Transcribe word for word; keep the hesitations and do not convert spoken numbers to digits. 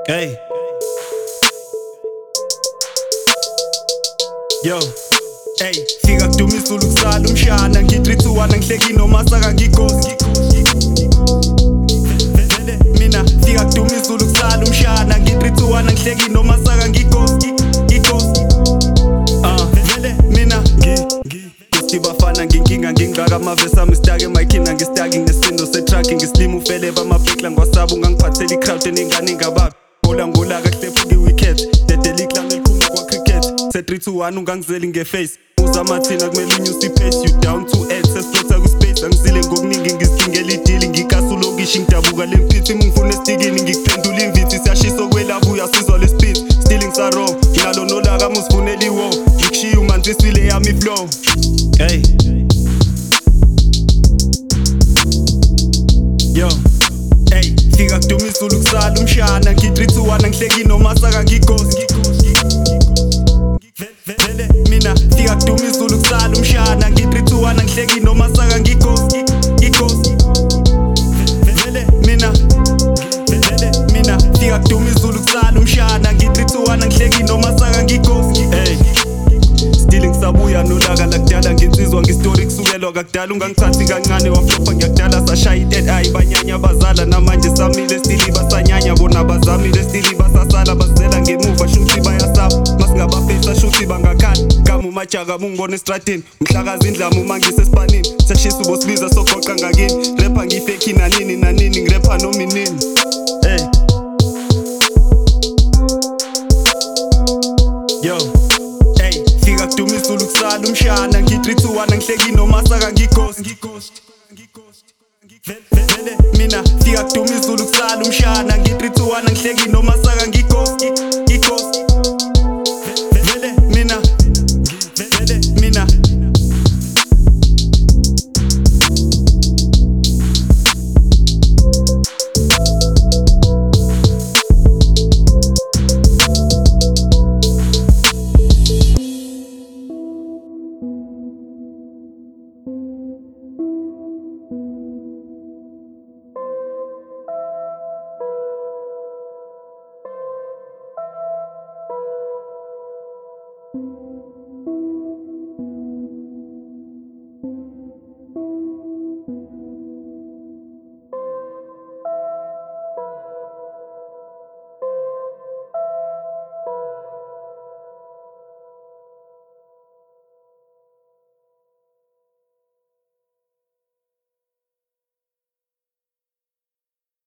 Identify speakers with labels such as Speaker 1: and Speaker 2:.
Speaker 1: Hey. Yo. Hey, fika kuduma izulu kusala umshana ngitrithuwana ngihleki noma saka ngighozi. Vele mina fika kuduma izulu kusala umshana ngitrithuwana ngihleki noma saka ngighozi. Ngighozi. Ah, vele mina ngi ngi bafana nginkinga ngingaka amavesi ami stake emayikhina ngistaki ngesisindo setracking ngislima ufele bamabhekla ngwasaba ungangiphathela icrowd eningane ngababi bola ngolaka kuhlephuka iwicket dedela iklanga elikhuma kwa cricket set three two one ungangizeli ngeface uzama thina kumele unyuse ipace you down to earth sesiflotha kuspace angizile ngokuningi ngizithingela idili ngikasulokishi ngidabuka lempithi ngifuna estikini ngikuphendula imvithi siyashisa okwelapha uyasizwa lespeed still ngisaro nginalo nolaka muzifunela iwo ngikushiya umanzisile yami flow. Hey. Yo. Hey, fika kuduma izulu kusala umshana ngitrithuwana ngihleki noma saka ngighozi. Vele mina fika kuduma izulu kusala umshana ngitrithuwana ngihleki noma saka ngighozi. Ngighozi. Vele mina vele mina fika kuduma izulu kusala umshana ngitrithuwana ngihleki noma saka ngighozi. Hey. Still ngisabuya nolaka lakudala nginsizwa ngistory kusukelwa kakudala ungangithathi kancane waflopha ngiyakudala sashaya i-dead eye banyanya bazala namanje samile still basanyanya bona bazamile still basasala bazela ngemuva shuthi bayasaba masingabafisa shuthi bangakhala kama umajaka mungibona estradini mhlakazi indlama uma ngisespanini seshisa ubosibiza sogoqa ngakini rapper ngifake nanini nanini ngirapper nominini. Hey. Yo. Fika kuduma izulu kusala umshana ngitrithuwana ngihleki noma saka ngighozi. Vele mina fika kuduma izulu kusala umshana ngitrithuwana ngihleki noma saka